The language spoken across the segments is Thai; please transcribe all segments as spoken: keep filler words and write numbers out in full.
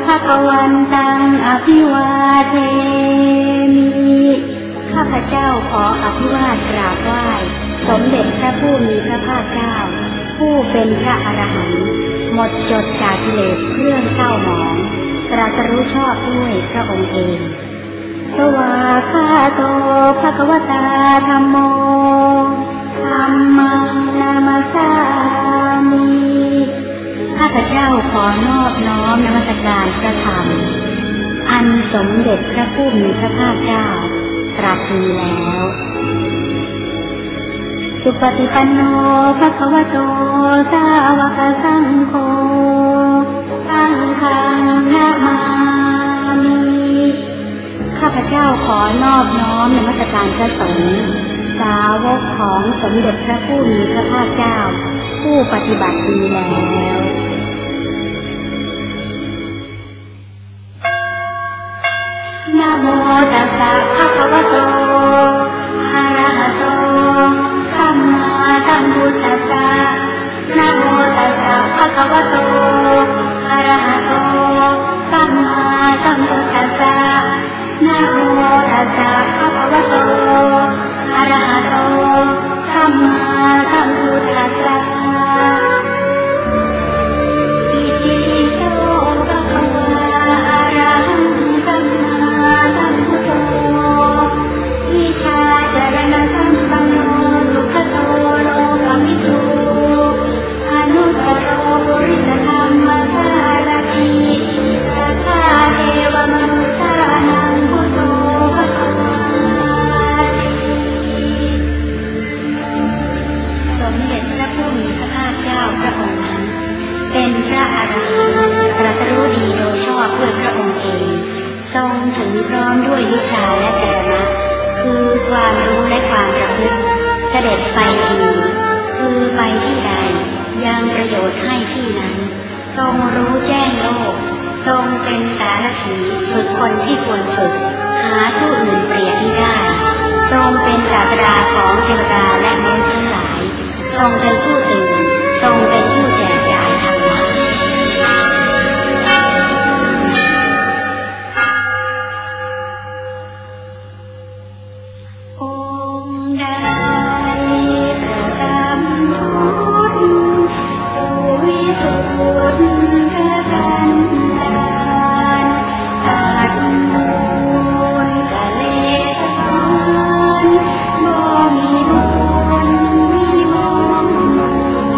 ภควันตังอภิวาเทมิข้าพเจ้าขออภิวาทกราบไหว้สมเด็จพระผู้มีพระภาคเจ้าผู้เป็นพระอรหันต์หมดจดจากกิเลสเครื่องเศร้าหมองตรัสรู้ชอบด้วยพระองค์เองสวากขาโตภควตาธัมโมธัมมังนามัสสามิข้าพเจ้าขอนอบน้อมนมัสการพระธรรมอันสมเด็จพระผู้มีพระภาคเจ้าตรัสดีแล้วสุปฏิปันโนภควโตสาวกสังโฆสังฆังนะมามิข้าพเจ้าขอนอบน้อมนมัสการพระสงฆ์สาวกของสมเด็จพระผู้มีพระภาคเจ้าผู้ปฏิบัติดีแล้วนะโมตัสสะภะคะวะโตอะระหะโตสัมมาสัมพุทธัสสะนะโมตัสสะภะคะวะโตอะระหะโตสัมมาสัมพุทธัสสะนะโมตัสสะภะคะวะโตอะระหะโตสัมมาสัมพุทธัสสะอิติปิโสภะคะวะอะระหังสัมมาสัมพุทโธวิชาจารณะสัมปันโนสุขโตโลกวิทูอนุตตโรปุริสธรรมสารถิสัทธาเทวมนุษย์สานังพุทโธภควาสมเด็จพระผู้มีพระภาคเจ้าพระองค์นั้นเป็นพระอรหันต์ตรัสรู้ดีโดยชอบด้วยพระองค์เองทรงถึงพร้อมด้วยวิชาและจรณะคือความรู้และความประพฤติเสด็จไปดีคือไปที่ใดยังประโยชน์ให้ที่นั้นทรงรู้แจ้งโลกทรงเป็นสารถีฝึกคนที่ควรฝึกหาผู้อื่นเปรียบไม่ได้ทรงเป็นศาสดาของเทวดาและมนุษย์ทั้งหลายทรงเป็นผู้ตื่นทรงเป็นผู้แจกจ่ายธรรมะองค์ใดประทับพุทธสุวิสุทธิพระกันดารตัดมูลกะเลสานบ่มีบุญมีมง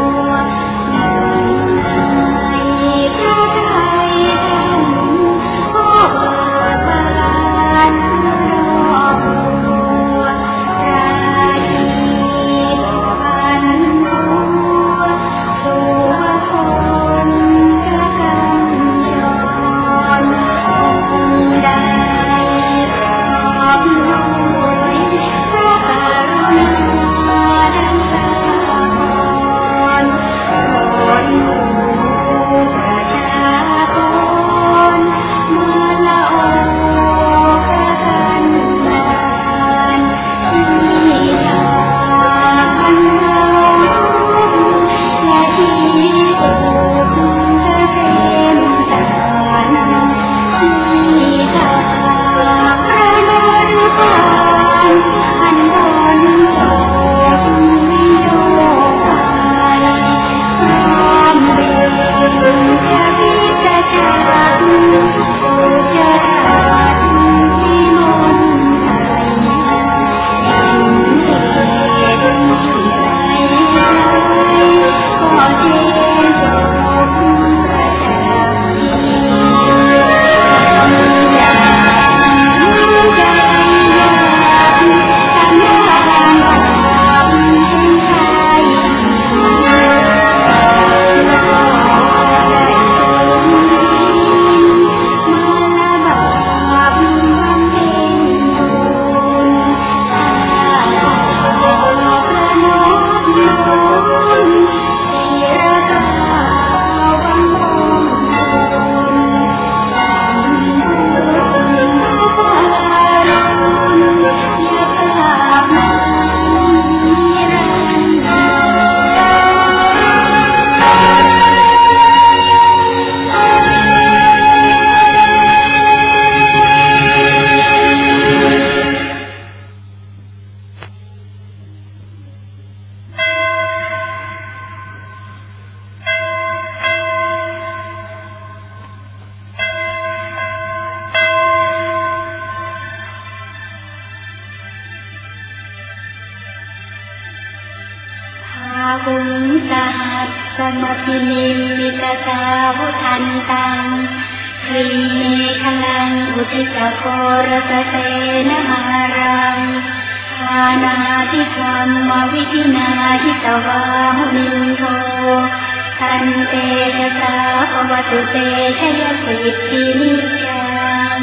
มพินิมิตสาวทันตังคลีเนคลังอุทิสโครสเตนะมารังทานาทิธรรมวิธินาทิตวามุนิโททันเตชะสาภวตุเตชยสิทธินิจัง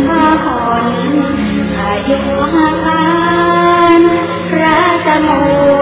พระสมุ